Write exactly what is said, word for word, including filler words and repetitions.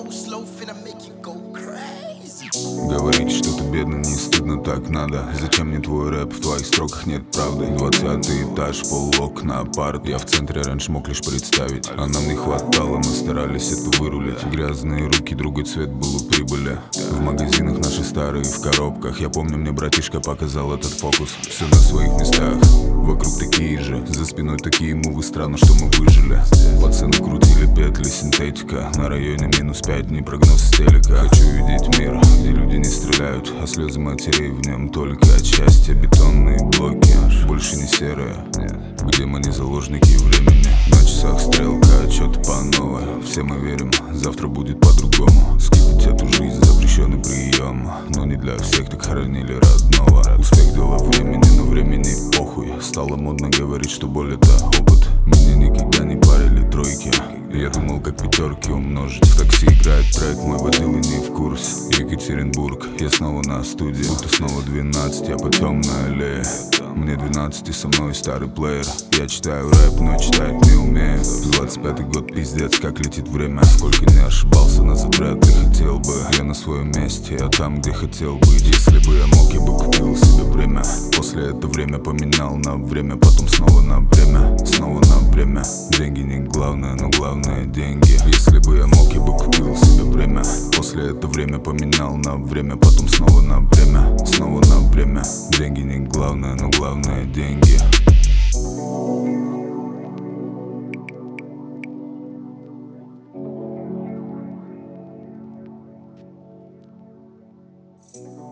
go slow, finna make you go crazy. Говорить, что ты бедный, не стыдно, так надо. Зачем мне твой рэп, в твоих строках нет правды. Двадцатый этаж, полуокна, апарт. Я в центре раньше мог лишь представить, а нам не хватало, мы старались это вырулить. Грязные руки, другой цвет был у прибыли. В магазинах наши старые, в коробках. Я помню, мне братишка показал этот фокус. Все на своих местах, вокруг такие же. За спиной такие мувы, странно, что мы выжили. Пацаны крутили петли, синтетика. На районе минус пять, не прогноз с телека. Хочу видеть мир, где люди не стреляют, а слезы матерей в нем только от счастья. Бетонные блоки, больше не серые, где мы не заложники времени. На часах стрелка, отчет по новой. Все мы верим, завтра будет по-другому. Скипать эту жизнь запрещенный прием, но не для всех, так хоронили родного. Успех дело времени, но времени похуй. Стало модно говорить, что боль это опыт. Меня никогда не парили тройки. Я думал, как пятерки умножить. В такси играет трек, мой водила не в курс. Екатеринбург, я снова на студии. Будто снова двенадцать, я по темной аллее. Мне двенадцать и со мной старый плеер. Я читаю рэп, но читать не умею. Двадцать пятый год, пиздец, как летит время. Сколько не ошибался, назад вряд ли хотел бы. Я на своем месте, я там, где хотел быть. Если бы я мог, я бы купил себе время. После это время поменял на время, потом снова на время, снова на время. Деньги не главное, но главное деньги. Если бы я мог, я бы купил себе время. После это время поменял на время, потом снова на время, снова на время. Деньги не главное, но главное деньги. You